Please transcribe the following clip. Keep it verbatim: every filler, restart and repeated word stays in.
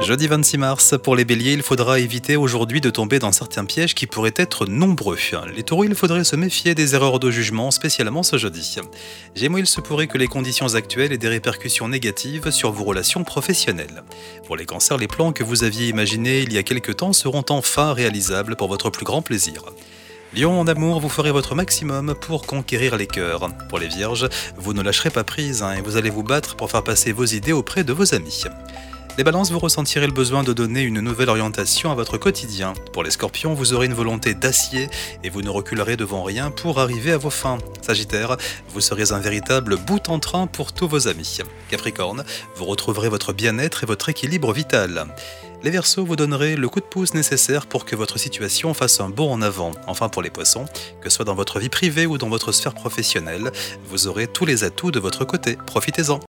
Jeudi vingt-six mars, pour les béliers, il faudra éviter aujourd'hui de tomber dans certains pièges qui pourraient être nombreux. Les taureaux, il faudrait se méfier des erreurs de jugement, spécialement ce jeudi. Gémeaux, il se pourrait que les conditions actuelles aient des répercussions négatives sur vos relations professionnelles. Pour les cancers, les plans que vous aviez imaginés il y a quelque temps seront enfin réalisables pour votre plus grand plaisir. Lion, en amour, vous ferez votre maximum pour conquérir les cœurs. Pour les vierges, vous ne lâcherez pas prise hein, et vous allez vous battre pour faire passer vos idées auprès de vos amis. Les balances, vous ressentirez le besoin de donner une nouvelle orientation à votre quotidien. Pour les scorpions, vous aurez une volonté d'acier et vous ne reculerez devant rien pour arriver à vos fins. Sagittaire, vous serez un véritable bout en train pour tous vos amis. Capricorne, vous retrouverez votre bien-être et votre équilibre vital. Les Verseaux, vous donnerez le coup de pouce nécessaire pour que votre situation fasse un bond en avant. Enfin pour les Poissons, que ce soit dans votre vie privée ou dans votre sphère professionnelle, vous aurez tous les atouts de votre côté. Profitez-en.